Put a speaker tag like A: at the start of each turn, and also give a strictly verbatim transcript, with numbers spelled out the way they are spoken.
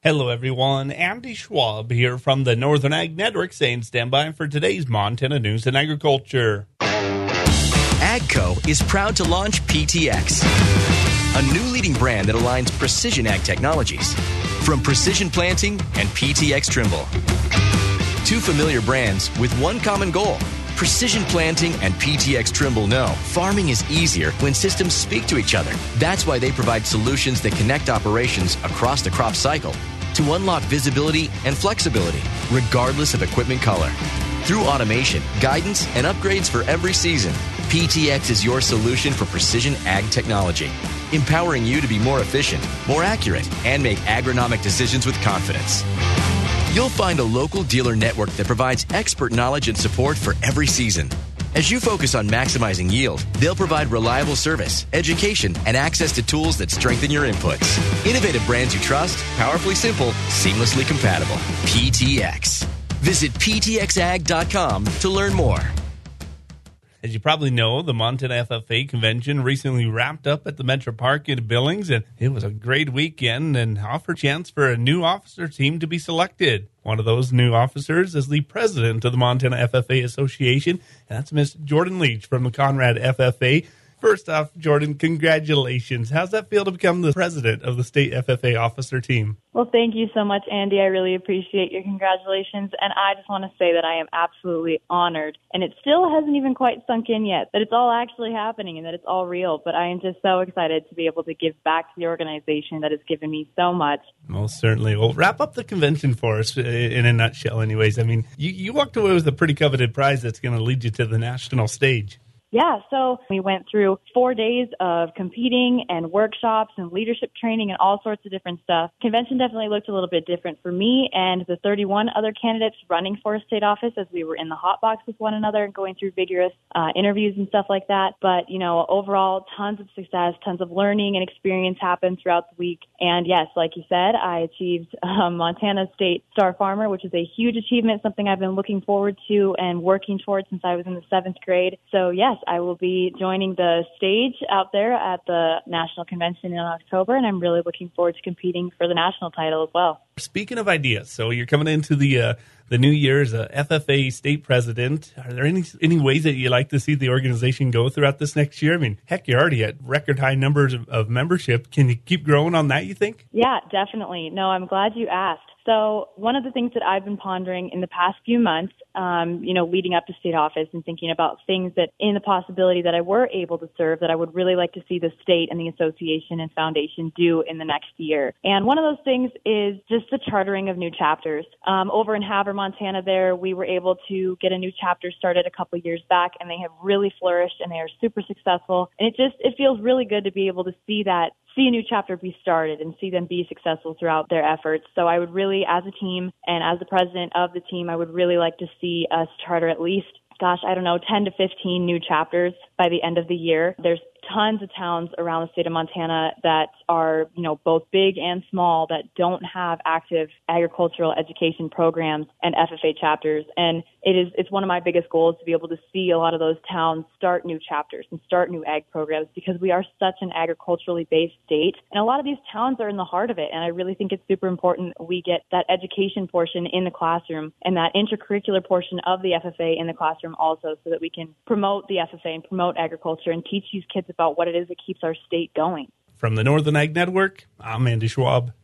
A: Hello, everyone. Andy Schwab here from the Northern Ag Network saying stand by for today's Montana News and Agriculture.
B: AGCO is proud to launch P T X, a new leading brand that aligns precision ag technologies from Precision Planting and P T X Trimble. Two familiar brands with one common goal. Precision Planting and P T X Trimble know farming is easier when systems speak to each other. That's why they provide solutions that connect operations across the crop cycle to unlock visibility and flexibility, regardless of equipment color. Through automation, guidance, and upgrades for every season, P T X is your solution for precision ag technology, empowering you to be more efficient, more accurate, and make agronomic decisions with confidence. You'll find a local dealer network that provides expert knowledge and support for every season. As you focus on maximizing yield, they'll provide reliable service, education, and access to tools that strengthen your inputs. Innovative brands you trust, powerfully simple, seamlessly compatible. P T X. Visit P T X ag dot com to learn more.
A: As you probably know, the Montana F F A convention recently wrapped up at the Metro Park in Billings, and it was a great weekend and offered a chance for a new officer team to be selected. One of those new officers is the president of the Montana F F A Association, and that's Miss Jordan Leach from the Conrad F F A. First off, Jordan, congratulations. How's that feel to become the president of the state F F A officer team?
C: Well, thank you so much, Andy. I really appreciate your congratulations. And I just want to say that I am absolutely honored. And it still hasn't even quite sunk in yet that it's all actually happening and that it's all real. But I am just so excited to be able to give back to the organization that has given me so much.
A: Most certainly. Well, wrap up the convention for us in a nutshell anyways. I mean, you, you walked away with a pretty coveted prize that's going to lead you to the national stage.
C: Yeah, so we went through four days of competing and workshops and leadership training and all sorts of different stuff. Convention definitely looked a little bit different for me and the thirty-one other candidates running for a state office as we were in the hot box with one another and going through vigorous uh, interviews and stuff like that. But, you know, overall, tons of success, tons of learning and experience happened throughout the week. And yes, like you said, I achieved um, Montana State Star Farmer, which is a huge achievement, something I've been looking forward to and working towards since I was in the seventh grade. So, yes, I will be joining the stage out there at the National Convention in October, and I'm really looking forward to competing for the national title as well.
A: Speaking of ideas, so you're coming into the uh, the new year as a F F A state president. Are there any any ways that you like to see the organization go throughout this next year? I mean, heck, you're already at record high numbers of, of membership. Can you keep growing on that, you think?
C: Yeah, definitely. No, I'm glad you asked. So one of the things that I've been pondering in the past few months, um, you know, leading up to state office and thinking about things that in the possibility that I were able to serve that I would really like to see the state and the association and foundation do in the next year. And one of those things is just the chartering of new chapters. Um, over in Havre, Montana there, we were able to get a new chapter started a couple of years back, and they have really flourished and they are super successful. And it just, it feels really good to be able to see that see a new chapter be started and see them be successful throughout their efforts. So I would really, as a team and as the president of the team, I would really like to see us charter at least, gosh, I don't know, ten to fifteen new chapters by the end of the year. There's tons of towns around the state of Montana that are, you know, both big and small that don't have active agricultural education programs and F F A chapters. And it is, it's one of my biggest goals to be able to see a lot of those towns start new chapters and start new ag programs because we are such an agriculturally based state. And a lot of these towns are in the heart of it. And I really think it's super important we get that education portion in the classroom and that intercurricular portion of the F F A in the classroom also so that we can promote the F F A and promote agriculture and teach these kids about what it is that keeps our state going.
A: From the Northern Ag Network, I'm Andy Schwab.